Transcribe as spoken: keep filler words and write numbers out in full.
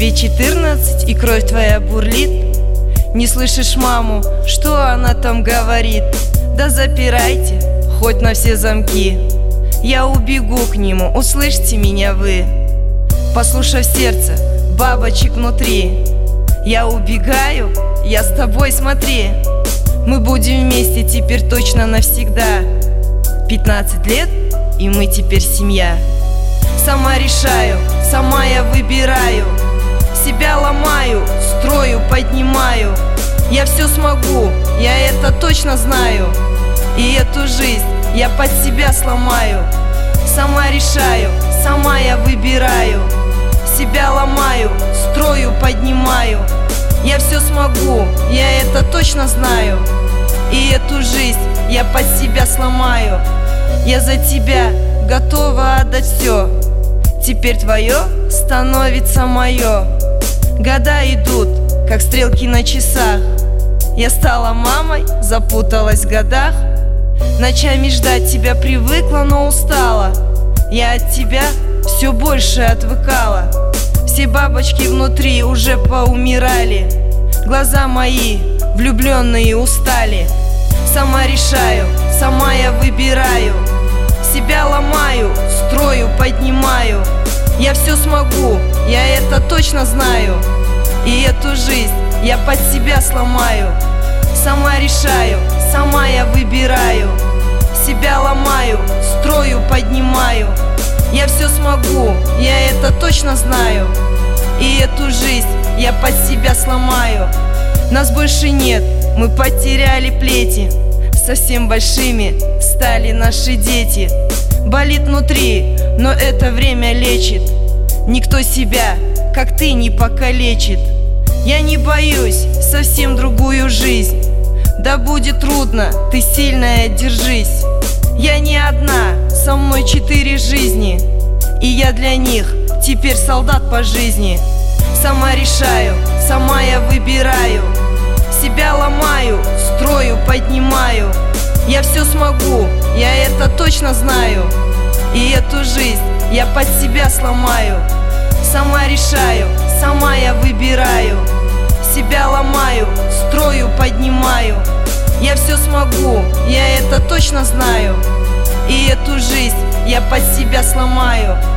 Тебе четырнадцать, и кровь твоя бурлит. Не слышишь маму, что она там говорит? Да запирайте, хоть на все замки. Я убегу к нему, услышьте меня вы. Послушав сердце, бабочек внутри. Я убегаю, я с тобой, смотри. Мы будем вместе теперь точно навсегда. Пятнадцать лет, и мы теперь семья. Сама решаю, сама я выбираю. Себя ломаю, строю, поднимаю. Я все смогу, я это точно знаю. И эту жизнь я под себя сломаю. Сама решаю, сама я выбираю. Себя ломаю, строю, поднимаю. Я все смогу, я это точно знаю. И эту жизнь я под себя сломаю. Я за тебя готова отдать все. Теперь твое становится мое. Года идут, как стрелки на часах. Я стала мамой, запуталась в годах. Ночами ждать тебя привыкла, но устала. Я от тебя все больше отвыкала. Все бабочки внутри уже поумирали. Глаза мои влюбленные устали. Сама решаю, сама я выбираю. Себя ломаю, строю, поднимаю. Я все смогу, я это точно знаю. И эту жизнь я под себя сломаю. Сама решаю, сама я выбираю. Себя ломаю, строю, поднимаю. Я все смогу, я это точно знаю. И эту жизнь я под себя сломаю. Нас больше нет, мы потеряли плети. Совсем большими стали наши дети. Болит внутри, но это время лечит. Никто себя, как ты, не покалечит. Я не боюсь совсем другую жизнь. Да будет трудно, ты сильная, держись. Я не одна, со мной четыре жизни. И я для них теперь солдат по жизни. Сама решаю, сама я выбираю. Себя ломаю, строю, поднимаю. Я все смогу, я это точно знаю. И эту жизнь я под себя сломаю. Сама решаю, сама я выбираю. Себя ломаю, строю, поднимаю. Я все смогу, я это точно знаю. И эту жизнь я под себя сломаю.